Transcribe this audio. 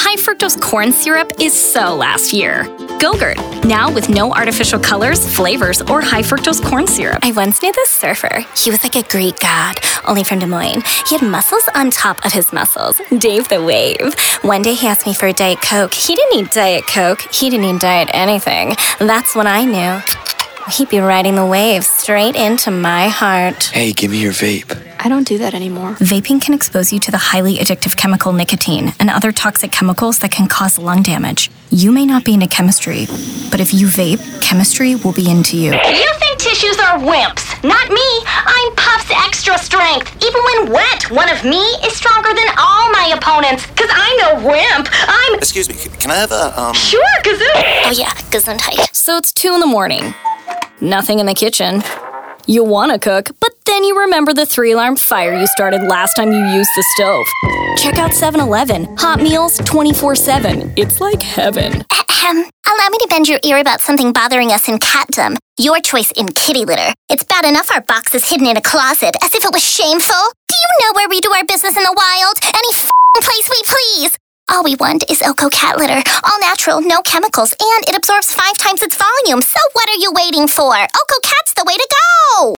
high fructose corn syrup is so last year. Go-Gurt, now with no artificial colors, flavors, or high fructose corn syrup. I once knew this surfer. He was like a Greek god, only from Des Moines. He had muscles on top of his muscles. Dave the Wave. One day he asked me for a Diet Coke. He didn't need Diet Coke. He didn't need Diet anything. That's when I knew. He'd be riding the wave straight into my heart. Hey, give me your vape. I don't do that anymore. Vaping can expose you to the highly addictive chemical nicotine and other toxic chemicals that can cause lung damage. You may not be into chemistry, but if you vape, chemistry will be into you. You think tissues are wimps. Not me. I'm Puff's extra strength. Even when wet, one of me is stronger than all my opponents. Cause I'm no wimp. I'm... Excuse me, can I have a, Sure, Kazoo. Oh yeah, Gesundheit. So it's 2 a.m. Nothing in the kitchen. You want to cook, but then you remember the 3-alarm fire you started last time you used the stove. Check out 7-Eleven. Hot meals 24/7. It's like heaven. Allow me to bend your ear about something bothering us in catdom. Your choice in kitty litter. It's bad enough our box is hidden in a closet, as if it was shameful. Do you know where we do our business in the wild? Any place we please. All we want is Elko cat litter. All natural, no chemicals, and it absorbs 5 times its volume. So what are you waiting for? Elko Cat's the way to go!